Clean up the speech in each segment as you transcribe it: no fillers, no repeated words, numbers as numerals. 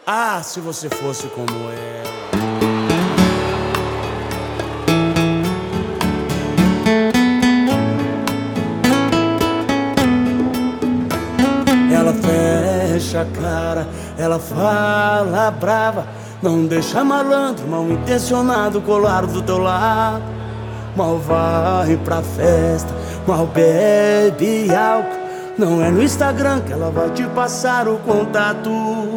Ah, se você fosse como ela. Ela fecha a cara, ela fala brava, não deixa malandro, mal intencionado colar do teu lado. Mal vai pra festa, mal bebe álcool. Não é no Instagram que ela vai te passar o contato.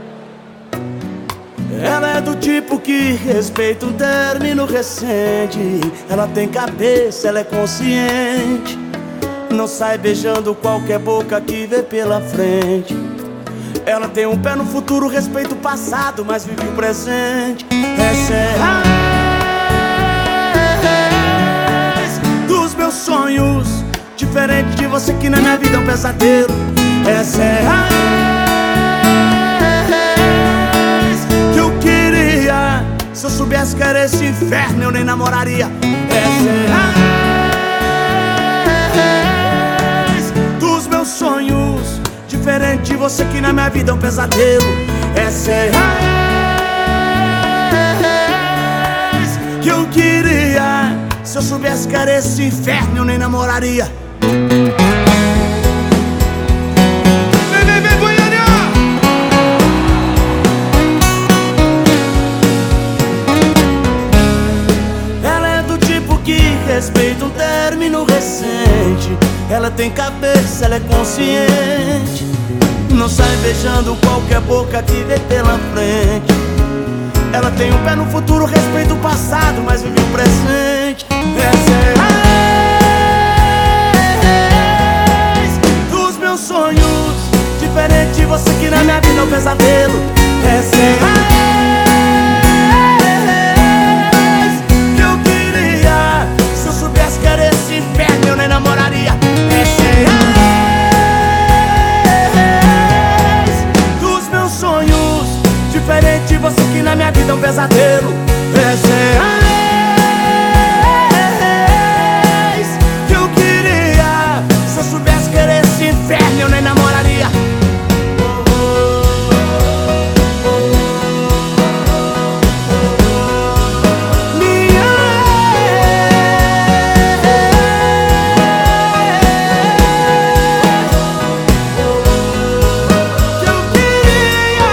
Ela é do tipo que respeita um término recente. Ela tem cabeça, ela é consciente. Não sai beijando qualquer boca que vê pela frente. Ela tem um pé no futuro, respeita o passado, mas vive o presente. Essa é a ex dos meus sonhos, diferente de você que na minha vida é um pesadelo. Essa é a ex que eu queria. Se eu soubesse que era esse inferno, eu nem namoraria. Essa é a ex dos meus sonhos, diferente de você que na minha vida é um pesadelo. Essa é a ex que eu queria. Se eu soubesse que era esse inferno, eu nem namoraria. Vem, Goiânia! Ela é do tipo que respeita um término recente. Ela tem cabeça, ela é consciente. Não sai beijando qualquer boca que vê pela frente. Ela tem um pé no futuro, respeita o passado, mas vive o presente. Essa é a ex dos meus sonhos, diferente de você que na minha vida é um pesadelo. Essa é a ex que eu queria. Se eu soubesse que era esse inferno, eu nem namoraria. Essa é a ex dos meus sonhos, diferente de você que na minha vida é um pesadelo. Essa é a ex que eu queria. Se eu soubesse que era esse inferno, eu nem namoraria. Minha ex que eu queria.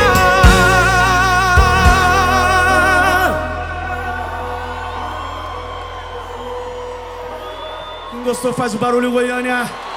Quem gostou faz o barulho, Goiânia.